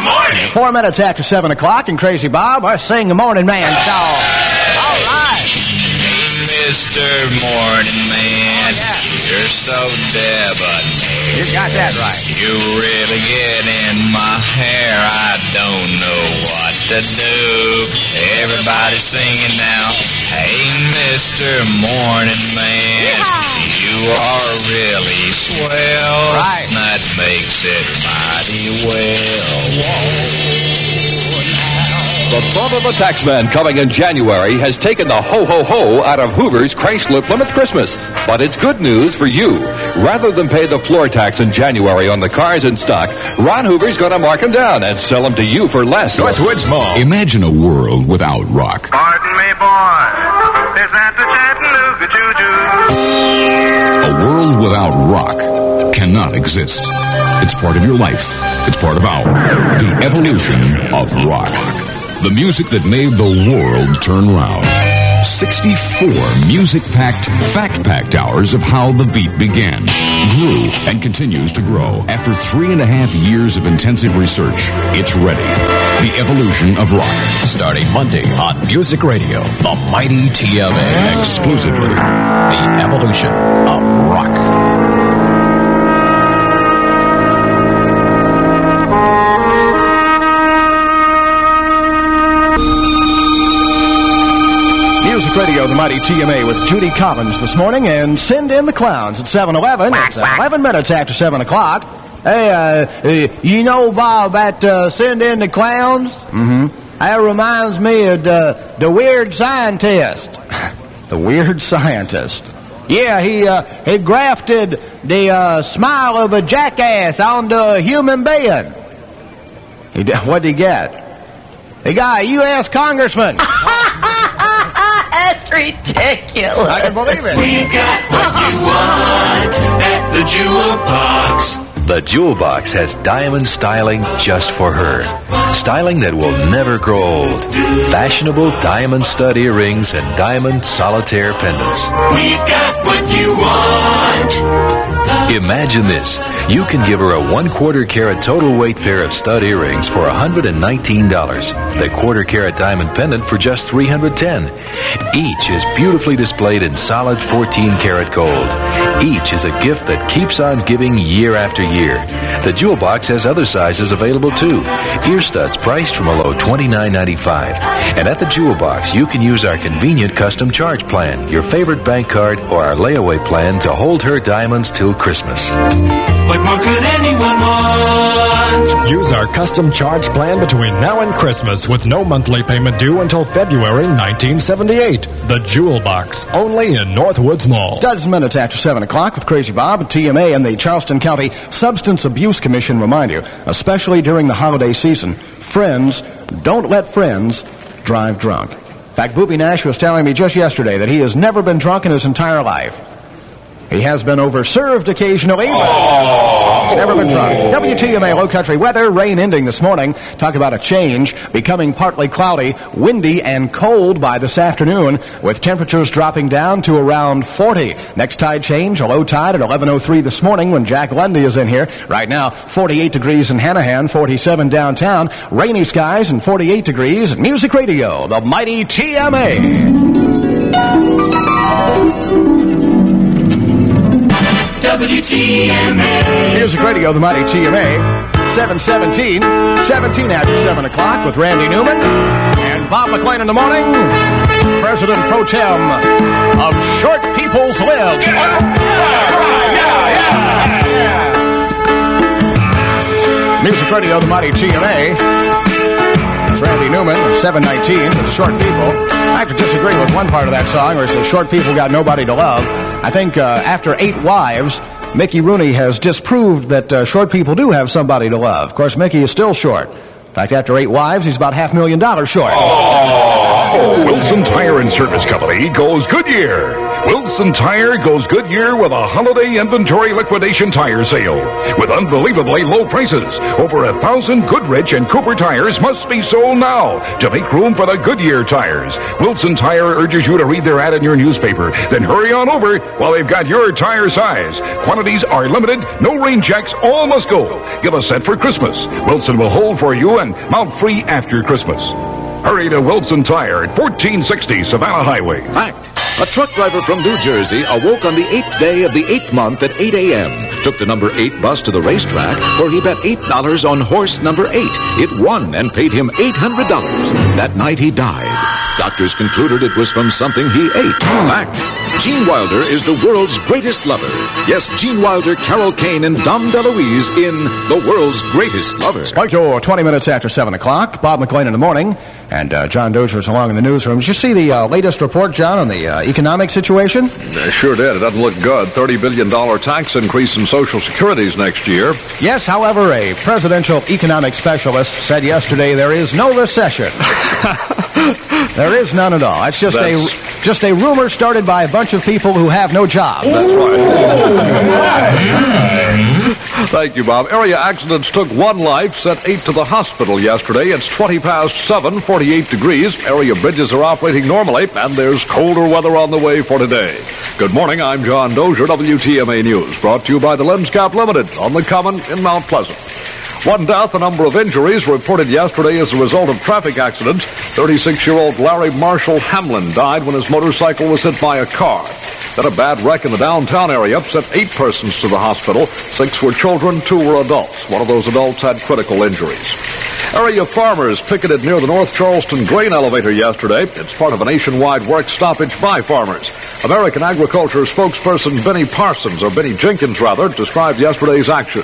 morning. 4 minutes after 7 o'clock, and Crazy Bob, our Sing the Morning Man show. All right. Mr. Morning Man, you're so debonair. You got that right. You really get in my hair. I don't know what to do. Everybody's singing now. Hey, Mr. Morning Man, you are really swell. Right. That makes it mighty well. The thought of the taxman coming in January has taken the ho-ho-ho out of Hoover's Chrysler Plymouth Christmas. But it's good news for you. Rather than pay the floor tax in January on the cars in stock, Ron Hoover's going to mark them down and sell them to you for less. Northwoods Mall. Imagine a world without rock. Pardon me, boy. Is that the Chattanooga Choo-Choo? A world without rock cannot exist. It's part of your life. It's part of ours. The evolution of rock. The music that made the world turn round. 64 music-packed, fact-packed hours of how the beat began, grew, and continues to grow. After 3.5 years of intensive research, it's ready. The evolution of rock. Starting Monday on Music Radio, the mighty TMA. Exclusively. The evolution of rock. Music Radio, the mighty TMA with Judy Collins this morning, and Send in the Clowns at 7:11. It's 11 minutes after 7 o'clock. Hey, you know, Bob, that Send in the Clowns? Mm-hmm. That reminds me of the Weird Scientist. The Weird Scientist. Yeah, he grafted the smile of a jackass onto a human being. What'd he get? He got a U.S. congressman. That's ridiculous. I can believe it. We got what you want at the Jewel Box. The Jewel Box has diamond styling just for her. Styling that will never grow old. Fashionable diamond stud earrings and diamond solitaire pendants. We've got what you want. Imagine this. You can give her a 1/4 carat total weight pair of stud earrings for $119. The 1/4 carat diamond pendant for just $310. Each is beautifully displayed in solid 14 karat gold. Each is a gift that keeps on giving year after year. The Jewel Box has other sizes available too. Ear studs priced from a low $29.95. And at the Jewel Box, you can use our convenient custom charge plan, your favorite bank card, or our layaway plan to hold her diamonds till Christmas. What more could anyone want? Use our custom charge plan between now and Christmas with no monthly payment due until February 1978. The Jewel Box, only in Northwoods Mall. Dozen minutes after 7 o'clock with Crazy Bob at TMA and the Charleston County Substance Abuse Commission remind you, especially during the holiday season, friends, don't let friends drive drunk. In fact, Boopy Nash was telling me just yesterday that he has never been drunk in his entire life. He has been overserved occasionally, but he's never been drunk. WTMA Low Country weather, rain ending this morning. Talk about a change, becoming partly cloudy, windy, and cold by this afternoon, with temperatures dropping down to around 40. Next tide change, a low tide at 11:03 this morning when Jack Lundy is in here. Right now, 48 degrees in Hanahan, 47 downtown, rainy skies, and 48 degrees at Music Radio, the mighty TMA. WTMA. Music Radio, the mighty TMA. 7:17, 17 after 7 o'clock with Randy Newman and Bob McLean in the morning. President Pro Tem of Short People's Live. Music Radio, the mighty TMA. It's Randy Newman, 719, with Short People. I have to disagree with one part of that song where it says short people got nobody to love. I think after 8 wives, Mickey Rooney has disproved that short people do have somebody to love. Of course, Mickey is still short. In fact, after 8 wives, he's about $500,000 short. Wilson Tire and Service Company goes Goodyear. Wilson Tire goes Goodyear with a holiday inventory liquidation tire sale. With unbelievably low prices, over 1,000 Goodrich and Cooper tires must be sold now to make room for the Goodyear tires. Wilson Tire urges you to read their ad in your newspaper. Then hurry on over while they've got your tire size. Quantities are limited, no rain checks, all must go. Get a set for Christmas. Wilson will hold for you and mount free after Christmas. Hurry to Wilson Tire at 1460 Savannah Highway. Fact. A truck driver from New Jersey awoke on the 8th day of the 8th month at 8 a.m., took the number 8 bus to the racetrack, where he bet $8 on horse number 8. It won and paid him $800. That night he died. Doctors concluded it was from something he ate. Fact. Gene Wilder is the world's greatest lover. Yes, Gene Wilder, Carol Kane, and Dom DeLuise in The World's Greatest Lover. Spike to 20 minutes after 7 o'clock. Bob McLean in the morning. And John Dozier is along in the newsroom. Did you see the latest report, John, on the economic situation? Sure did. It doesn't look good. $30 billion tax increase in Social Securities next year. Yes, however, a presidential economic specialist said yesterday there is no recession. There is none at all. It's just a rumor started by a bunch of people who have no jobs. That's right. Thank you, Bob. Area accidents took one life, sent 8 to the hospital yesterday. It's 20 past 7, 48 degrees. Area bridges are operating normally, and there's colder weather on the way for today. Good morning, I'm John Dozier, WTMA News, brought to you by the Lenscap Limited on the Common in Mount Pleasant. One death, a number of injuries reported yesterday as a result of traffic accidents. 36-year-old Larry Marshall Hamlin died when his motorcycle was hit by a car. Then a bad wreck in the downtown area sent 8 persons to the hospital. 6 were children, 2 were adults. One of those adults had critical injuries. Area farmers picketed near the North Charleston grain elevator yesterday. It's part of a nationwide work stoppage by farmers. American Agriculture spokesperson Benny Jenkins, described yesterday's action.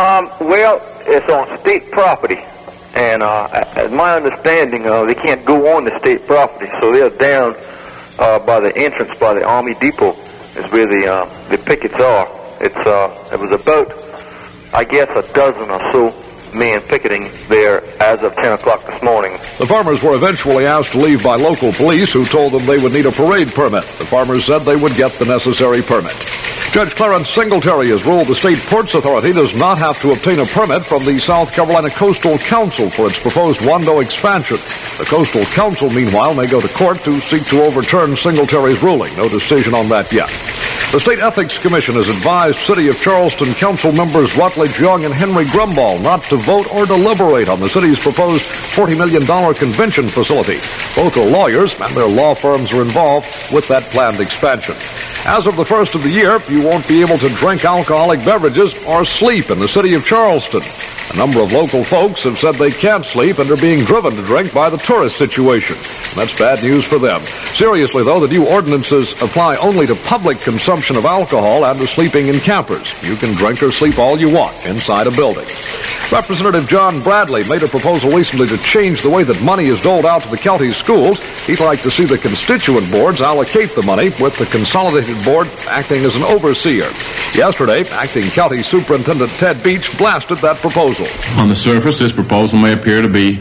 It's on state property, and as my understanding, they can't go on the state property, so they're down by the entrance by the Army Depot is where the pickets are. It was about, I guess, a dozen or so men picketing there as of 10 o'clock this morning. The farmers were eventually asked to leave by local police, who told them they would need a parade permit. The farmers said they would get the necessary permit. Judge Clarence Singletary has ruled the State Ports Authority does not have to obtain a permit from the South Carolina Coastal Council for its proposed Wando expansion. The Coastal Council, meanwhile, may go to court to seek to overturn Singletary's ruling. No decision on that yet. The State Ethics Commission has advised City of Charleston Council members Rutledge Young and Henry Grumball not to vote or deliberate on the city's proposed $40 million convention facility. Both are lawyers, and their law firms are involved with that planned expansion. As of the first of the year, you won't be able to drink alcoholic beverages or sleep in the city of Charleston. A number of local folks have said they can't sleep and are being driven to drink by the tourist situation. That's bad news for them. Seriously, though, the new ordinances apply only to public consumption of alcohol and to sleeping in campers. You can drink or sleep all you want inside a building. Representative John Bradley made a proposal recently to change the way that money is doled out to the county schools. He'd like to see the constituent boards allocate the money, with the consolidated board acting as an overseer. Yesterday, acting county superintendent Ted Beach blasted that proposal. On the surface, this proposal may appear to be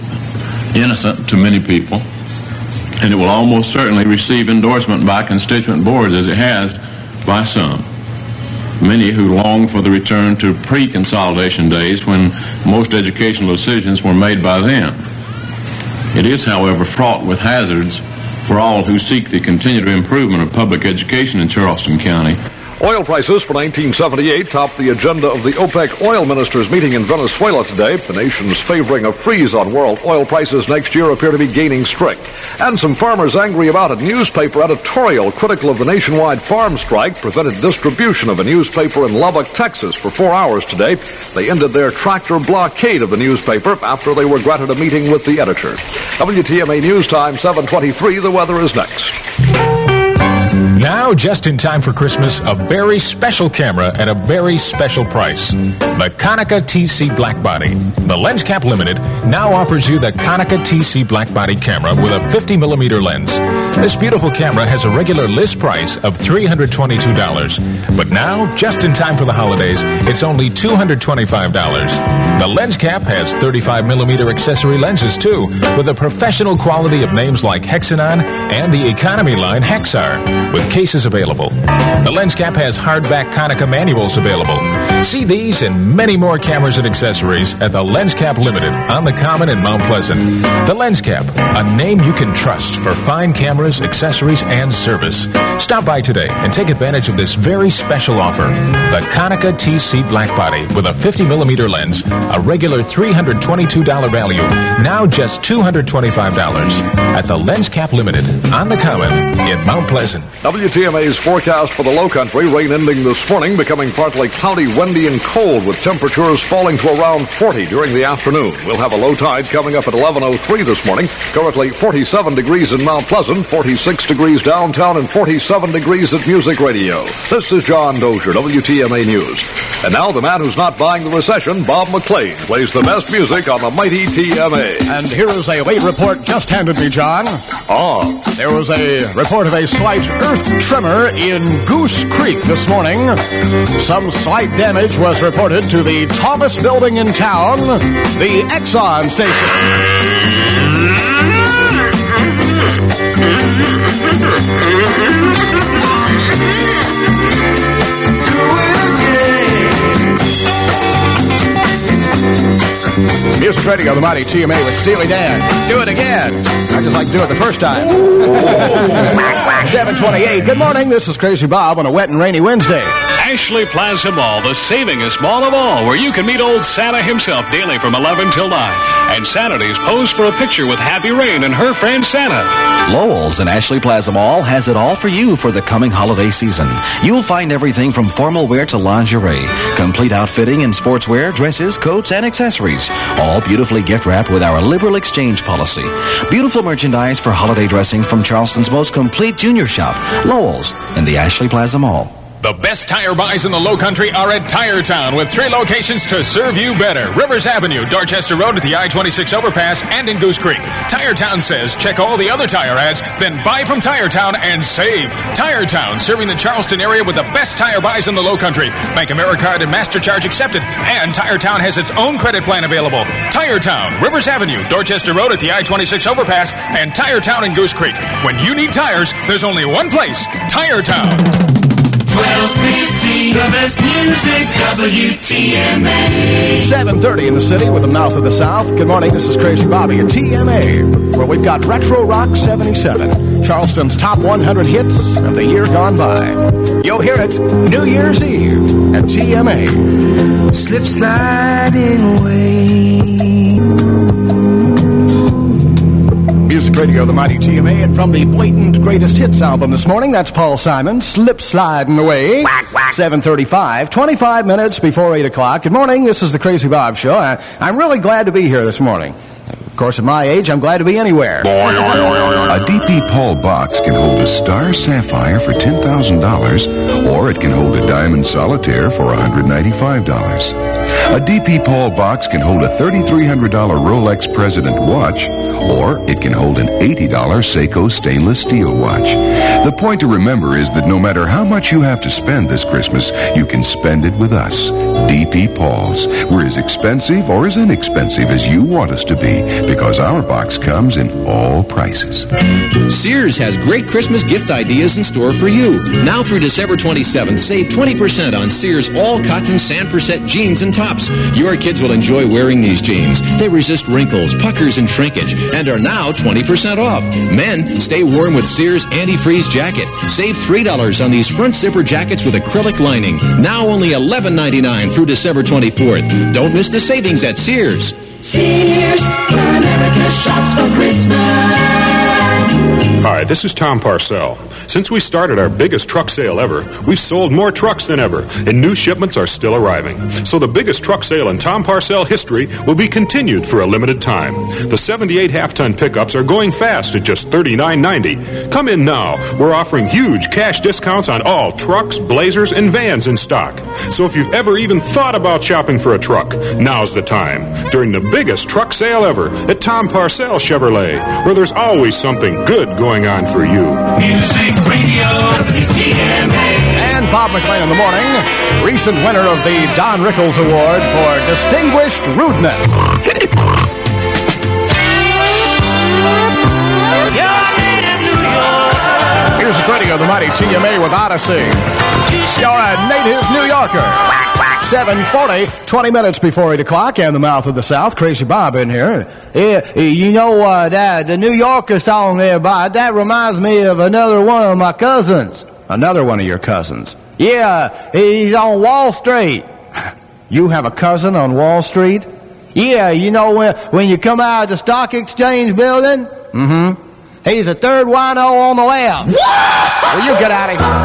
innocent to many people, and it will almost certainly receive endorsement by constituent boards, as it has by some. Many who long for the return to pre-consolidation days when most educational decisions were made by them. It is, however, fraught with hazards for all who seek the continued improvement of public education in Charleston County. Oil prices for 1978 topped the agenda of the OPEC oil ministers meeting in Venezuela today. The nations favoring a freeze on world oil prices next year appear to be gaining strength. And some farmers angry about a newspaper editorial critical of the nationwide farm strike prevented distribution of a newspaper in Lubbock, Texas for 4 hours today. They ended their tractor blockade of the newspaper after they were granted a meeting with the editor. WTMA News Time 7:23. The weather is next. Now, just in time for Christmas, a very special camera at a very special price. The Konica TC Blackbody. The Lenscap Limited now offers you the Konica TC Blackbody camera with a 50mm lens. This beautiful camera has a regular list price of $322. But now, just in time for the holidays, it's only $225. The Lenscap has 35mm accessory lenses, too, with a professional quality of names like Hexanon and the economy line Hexar. With cases available. The lens cap has hardback Konica manuals available. See these and many more cameras and accessories at the Lens Cap Limited on the Common in Mount Pleasant. The Lens Cap, a name you can trust for fine cameras, accessories, and service. Stop by today and take advantage of this very special offer. The Konica TC Black Body with a 50mm lens, a regular $322 value, now just $225 at the Lens Cap Limited on the Common in Mount Pleasant. WTMA's forecast for the low country, rain ending this morning, becoming partly cloudy, windy, and cold with temperatures falling to around 40 during the afternoon. We'll have a low tide coming up at 11:03 this morning. Currently 47 degrees in Mount Pleasant, 46 degrees downtown, and 47 degrees at Music Radio. This is John Dozier, WTMA News. And now the man who's not buying the recession, Bob McLean, plays the best music on the mighty TMA. And here is a late report just handed me, John. There was a report of a slight earth tremor in Goose Creek this morning. Some slight damage was reported to the tallest building in town, the Exxon station. Music Radio, the mighty TMA with Steely Dan. Do it again. I just like to do it the first time. 7:28. Good morning. This is Crazy Bob on a wet and rainy Wednesday. Ashley Plaza Mall, the savingest mall of all, where you can meet old Santa himself daily from 11 till 9. And Saturdays pose for a picture with Happy Rain and her friend Santa. Lowell's and Ashley Plaza Mall has it all for you for the coming holiday season. You'll find everything from formal wear to lingerie, complete outfitting in sportswear, dresses, coats, and accessories. All beautifully gift-wrapped with our liberal exchange policy. Beautiful merchandise for holiday dressing from Charleston's most complete junior shop, Lowell's, in the Ashley Plaza Mall. The best tire buys in the Low Country are at Tire Town with 3 locations to serve you better. Rivers Avenue, Dorchester Road at the I-26 overpass, and in Goose Creek. Tire Town says check all the other tire ads, then buy from Tire Town and save. Tire Town, serving the Charleston area with the best tire buys in the Low Country. Bank AmeriCard and MasterCharge accepted. And Tire Town has its own credit plan available. Tire Town, Rivers Avenue, Dorchester Road at the I-26 overpass, and Tire Town in Goose Creek. When you need tires, there's only one place, Tire Town. 1250, the best music, WTMA. 7:30 in the city with the mouth of the South. Good morning, this is Crazy Bobby at TMA, where we've got Retro Rock 77, Charleston's top 100 hits of the year gone by. You'll hear it New Year's Eve at TMA. Slip sliding away. Music Radio, the mighty TMA, and from the Blatant Greatest Hits album this morning, that's Paul Simon, Slip Sliding Away. 7:35, 25 minutes before 8 o'clock. Good morning, this is the Crazy Bob Show. I'm really glad to be here this morning. Of course, at my age, I'm glad to be anywhere. A DP Paul box can hold a star sapphire for $10,000, or it can hold a diamond solitaire for $195. A DP Paul box can hold a $3,300 Rolex President watch, or it can hold an $80 Seiko stainless steel watch. The point to remember is that no matter how much you have to spend this Christmas, you can spend it with us. DP Paul's. We're as expensive or as inexpensive as you want us to be, because our box comes in all prices. Sears has great Christmas gift ideas in store for you. Now through December 27th, save 20% on Sears all-cotton Sanford jeans and tops. Your kids will enjoy wearing these jeans. They resist wrinkles, puckers, and shrinkage, and are now 20% off. Men, stay warm with Sears antifreeze jacket. Save $3 on these front zipper jackets with acrylic lining. Now only $11.99 through December 24th. Don't miss the savings at Sears. Sears, where America shops for Christmas. Hi, this is Tom Parcell. Since we started our biggest truck sale ever, we've sold more trucks than ever, and new shipments are still arriving. So the biggest truck sale in Tom Parcell history will be continued for a limited time. The 78 half-ton pickups are going fast at just $39.90. Come in now. We're offering huge cash discounts on all trucks, blazers, and vans in stock. So if you've ever even thought about shopping for a truck, now's the time. During the biggest truck sale ever at Tom Parcell Chevrolet, where there's always something good going on for you. Music Radio, WTMA. And Bob McLean in the morning, recent winner of the Don Rickles Award for Distinguished Rudeness. Music Radio, the mighty TMA with Odyssey. You're a native New Yorker. 7:40, 20 minutes before 8 o'clock, and the mouth of the South. Crazy Bob in here. Yeah, you know, that the New Yorker song there, Bob, that reminds me of another one of my cousins. Another one of your cousins? Yeah, he's on Wall Street. You have a cousin on Wall Street? Yeah, you know, when you come out of the stock exchange building? Mm-hmm. He's the third wino on the left. Well, you get out of here.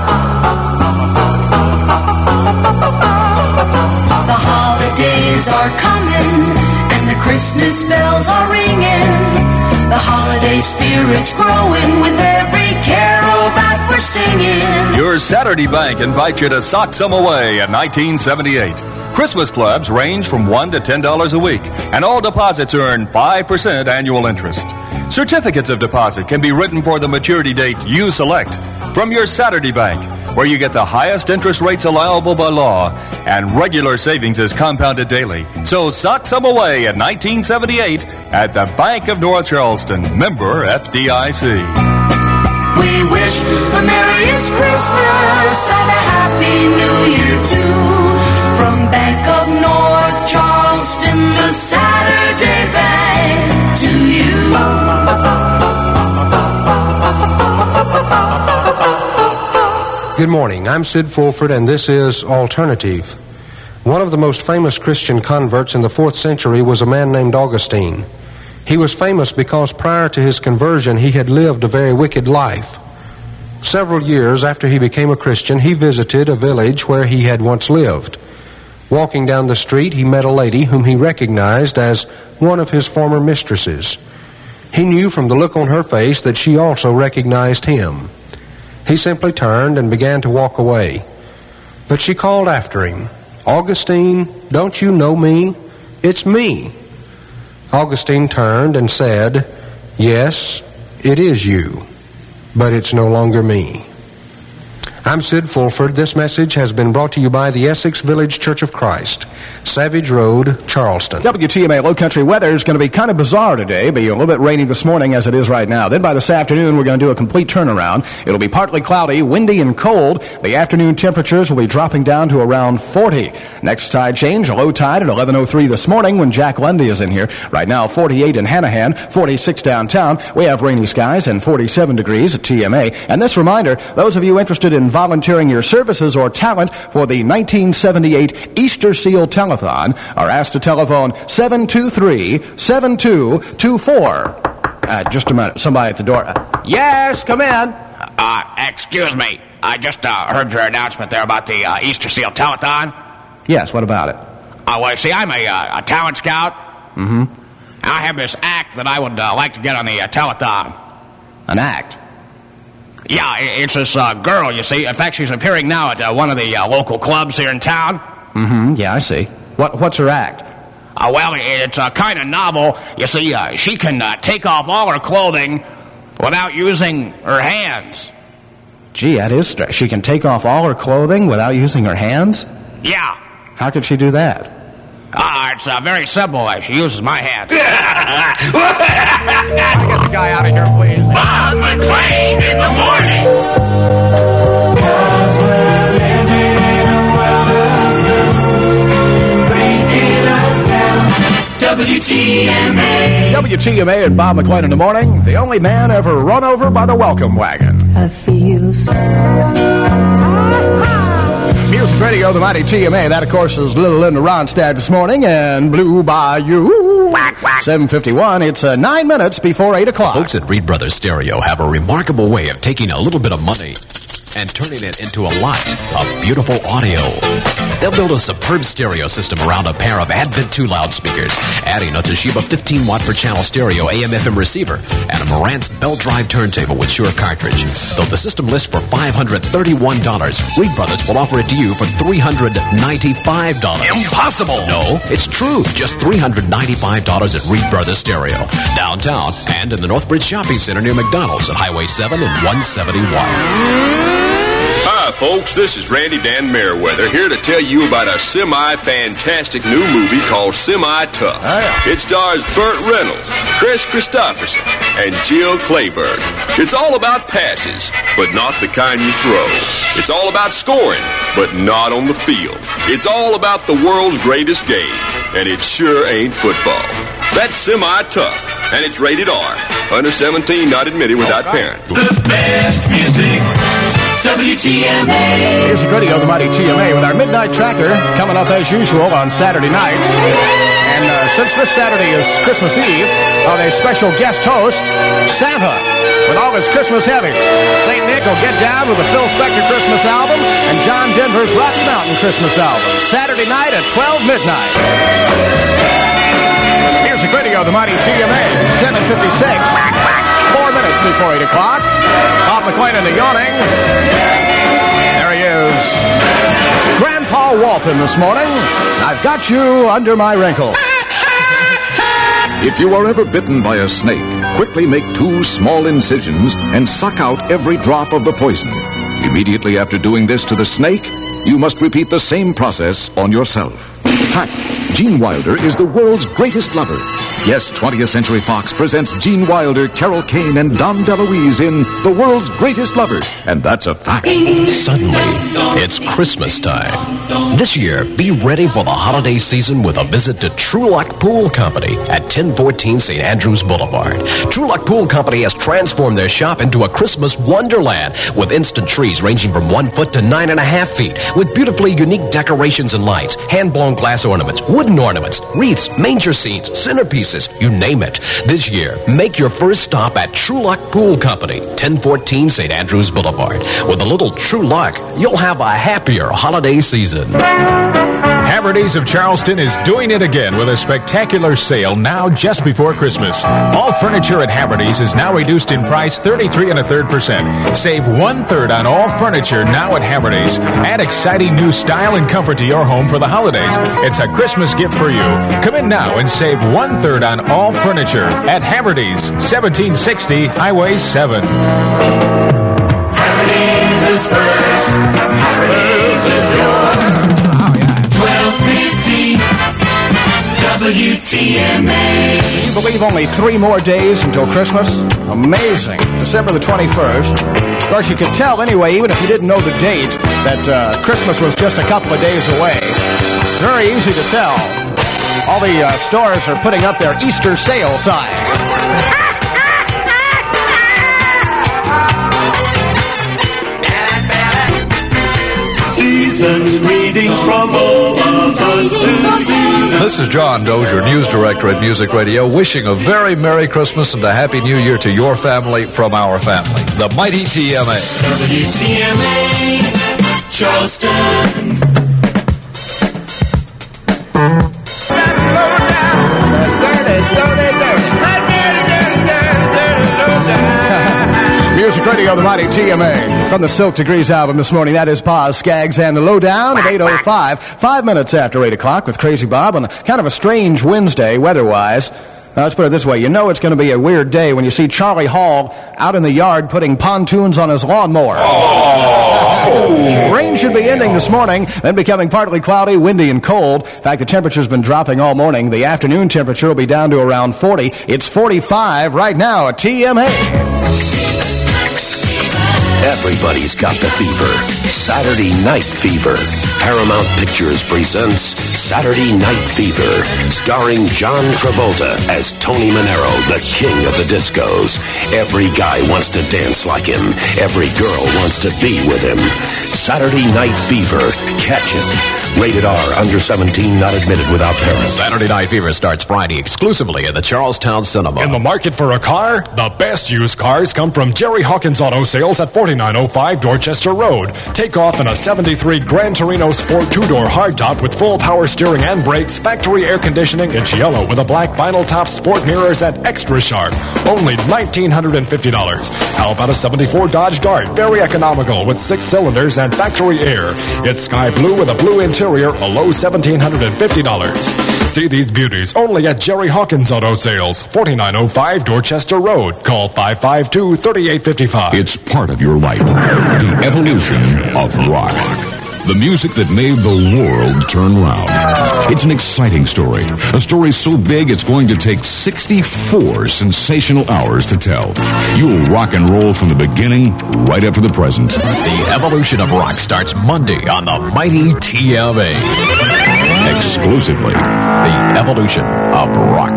The holidays are coming, and the Christmas bells are ringing. The holiday spirit's growing with every carol that we're singing. Your Saturday Bank invites you to sock some away in 1978. Christmas clubs range from $1 to $10 a week, and all deposits earn 5% annual interest. Certificates of deposit can be written for the maturity date you select from your Saturday Bank, where you get the highest interest rates allowable by law, and regular savings is compounded daily. So sock some away in 1978 at the Bank of North Charleston, member FDIC. We wish the merriest Christmas and a happy New Year too. From Bank of North Charleston, the Saturday Bank to you. Good morning. I'm Sid Fulford, and this is Alternative. One of the most famous Christian converts in the 4th century was a man named Augustine. He was famous because prior to his conversion, he had lived a very wicked life. Several years after he became a Christian, he visited a village where he had once lived. Walking down the street, he met a lady whom he recognized as one of his former mistresses. He knew from the look on her face that she also recognized him. He simply turned and began to walk away. But she called after him, "Augustine, don't you know me? It's me." Augustine turned and said, "Yes, it is you, but it's no longer me." I'm Sid Fulford. This message has been brought to you by the Essex Village Church of Christ, Savage Road, Charleston. WTMA Low Country weather is going to be kind of bizarre today. Be a little bit rainy this morning as it is right now. Then by this afternoon, we're going to do a complete turnaround. It'll be partly cloudy, windy, and cold. The afternoon temperatures will be dropping down to around 40. Next tide change, a low tide at 11:03 this morning when Jack Lundy is in here. Right now, 48 in Hanahan, 46 downtown. We have rainy skies and 47 degrees at TMA. And this reminder, those of you interested in volunteering your services or talent for the 1978 Easter Seal Telethon are asked to telephone 723-7224. Just a minute. Somebody at the door. Yes, come in. Excuse me. I just heard your announcement there about the Easter Seal Telethon. Yes, what about it? Well, see, I'm a talent scout. Mm-hmm. I have this act that I would like to get on the telethon. An act? Yeah, it's this girl, you see. In fact, she's appearing now at one of the local clubs here in town. Mm-hmm, yeah, I see. What's her act? Well, it's kind of novel. You see, she can take off all her clothing without using her hands. Gee, that is strange. She can take off all her clothing without using her hands? Yeah. How could she do that? It's very simple. She uses my hands. Get the guy out of here, please. Bob McLean in the morning. 'Cause we're living in a world of news, breaking us down. WTMA. WTMA and Bob McLean in the morning. The only man ever run over by the welcome wagon. I feel so. Music Radio, the mighty TMA. That, of course, is Little Linda Ronstadt this morning, and Blue Bayou. 7:51. It's 9 minutes before 8 o'clock. Folks at Reed Brothers Stereo have a remarkable way of taking a little bit of money and turning it into a lot of beautiful audio. They'll build a superb stereo system around a pair of Advent 2 loudspeakers, adding a Toshiba 15-watt per channel stereo AM/FM receiver and a Marantz belt drive turntable with Shure cartridge. Though the system lists for $531, Reed Brothers will offer it to you for $395. Impossible! No, it's true. Just $395 at Reed Brothers Stereo, downtown and in the Northbridge Shopping Center near McDonald's at Highway 7 and 171. folks, this is Randy Dan Merriweather here to tell you about a semi-fantastic new movie called Semi-Tough. It stars Burt Reynolds, Chris Christopherson, and Jill Clayburgh. It's all about passes, but not the kind you throw. It's all about scoring, but not on the field. It's all about the world's greatest game, and it sure ain't football. That's Semi-Tough, and it's rated R. Under 17, not admitted without parent. The best music. WTMA. Here's a radio, the mighty TMA, with our Midnight Tracker coming up as usual on Saturday nights. And since this Saturday is Christmas Eve, on a special guest host, Santa, with all his Christmas heavies. St. Nick will get down with the Phil Spector Christmas album and John Denver's Rocky Mountain Christmas album. Saturday night at 12 midnight. Here's a radio, the mighty TMA, 7:56. 4 minutes before 8 o'clock. Bob McLean in the yawning. There he is. Grandpa Walton this morning. I've got you under my wrinkle. If you are ever bitten by a snake, quickly make 2 small incisions and suck out every drop of the poison. Immediately after doing this to the snake, you must repeat the same process on yourself. Fact, Gene Wilder is the world's greatest lover. Yes, 20th Century Fox presents Gene Wilder, Carol Kane, and Dom DeLuise in The World's Greatest Lover. And that's a fact. Suddenly, it's Christmas time. This year, be ready for the holiday season with a visit to True Luck Pool Company at 1014 St. Andrews Boulevard. True Luck Pool Company has transformed their shop into a Christmas wonderland with instant trees ranging from 1 foot to 9.5 feet with beautifully unique decorations and lights, hand-blown glass ornaments, wooden ornaments, wreaths, manger scenes, centerpieces, you name it. This year, make your first stop at True Luck Pool Company, 1014 St. Andrews Boulevard. With a little true luck, you'll have a happier holiday season. Haverty's of Charleston is doing it again with a spectacular sale now just before Christmas. All furniture at Haverty's is now reduced in price 33 1/3%. Save 1/3 on all furniture now at Haverty's. Add exciting new style and comfort to your home for the holidays. It's a Christmas gift for you. Come in now and save 1/3 on all furniture at Haverty's, 1760 Highway 7. Haverty's is first. Haverty's is yours. 1250 WTMA. Can you believe only 3 more days until Christmas? Amazing. December the 21st. Of course, you could tell anyway, even if you didn't know the date, that Christmas was just a couple of days away. Very easy to tell. All the stores are putting up their Easter sale signs. Seasons, greetings from all of us to season. This is John Dozier, News Director at Music Radio, wishing a very Merry Christmas and a Happy New Year to your family from our family, the mighty TMA. WTMA, Charleston. Music Radio, the mighty TMA. From the Silk Degrees album this morning, that is Paz, Skaggs, and the Lowdown at 8:05. 5 minutes after 8 o'clock with Crazy Bob on kind of a strange Wednesday weather-wise. Let's put it this way. You know it's going to be a weird day when you see Charlie Hall out in the yard putting pontoons on his lawnmower. Rain should be ending this morning, then becoming partly cloudy, windy, and cold. In fact, the temperature's been dropping all morning. The afternoon temperature will be down to around 40. It's 45 right now at TMA. Everybody's got the fever. Saturday Night Fever. Paramount Pictures presents Saturday Night Fever, starring John Travolta as Tony Manero, the king of the discos. Every guy wants to dance like him. Every girl wants to be with him. Saturday Night Fever. Catch it. Rated R, under 17, not admitted without parents. Saturday Night Fever starts Friday exclusively at the Charlestown Cinema. In the market for a car? The best used cars come from Jerry Hawkins Auto Sales at 4905 Dorchester Road. Take off in a 73 Gran Torino Sport 2-door hardtop with full power steering and brakes, factory air conditioning. It's yellow with a black vinyl top, sport mirrors at extra sharp. Only $1,950. How about a 74 Dodge Dart? Very economical with 6 cylinders and factory air. It's sky blue with a blue interior, a low $1,750. see these beauties only at Jerry Hawkins Auto Sales, 4905 Dorchester Road. Call 552-3855. It's part of your life. The evolution of rock. The music that made the world turn round. It's an exciting story. A story so big it's going to take 64 sensational hours to tell. You'll rock and roll from the beginning right up to the present. The evolution of rock starts Monday on the mighty TMA. Exclusively. The evolution of rock.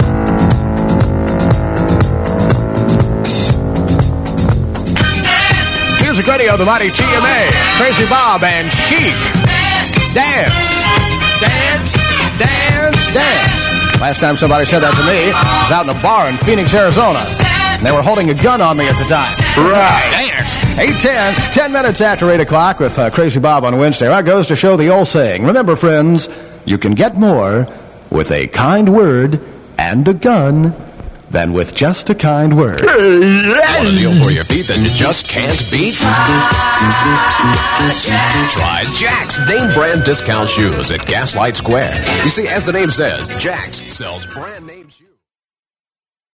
Music Radio, the mighty TMA, Crazy Bob and Chic. Dance, dance, dance, dance. Last time somebody said that to me, I was out in a bar in Phoenix, Arizona. And they were holding a gun on me at the time. Right. Dance. 8:10, 10 minutes after 8 o'clock with Crazy Bob on Wednesday. That goes to show the old saying. Remember, friends, you can get more with a kind word and a gun than with just a kind word. Want a deal for your feet that you just can't beat? Try Jack's name brand discount shoes at Gaslight Square. You see, as the name says, Jack's sells brand name shoes.